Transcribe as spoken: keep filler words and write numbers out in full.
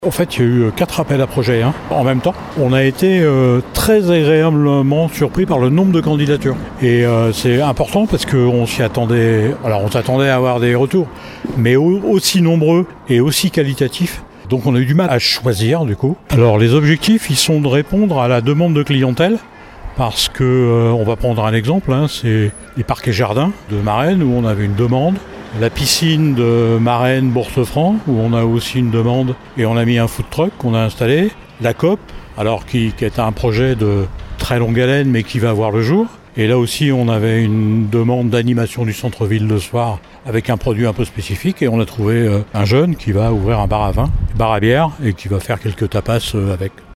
En fait, il y a eu quatre appels à projets hein, en même temps. On a été euh, très agréablement surpris par le nombre de candidatures. Et euh, c'est important parce qu'on s'y attendait. Alors, on s'attendait à avoir des retours, mais au- aussi nombreux et aussi qualitatifs. Donc, on a eu du mal à choisir du coup. Alors, les objectifs, ils sont de répondre à la demande de clientèle. Parce que, euh, on va prendre un exemple, hein, c'est les parcs et jardins de Marennes où on avait une demande. La piscine de Marennes Bourse-Franc où on a aussi une demande et on a mis un food truck qu'on a installé. La C O P, alors qui, qui est un projet de très longue haleine mais qui va voir le jour. Et là aussi on avait une demande d'animation du centre-ville le soir avec un produit un peu spécifique et on a trouvé euh, un jeune qui va ouvrir un bar à vin, bar à bière et qui va faire quelques tapas euh, avec.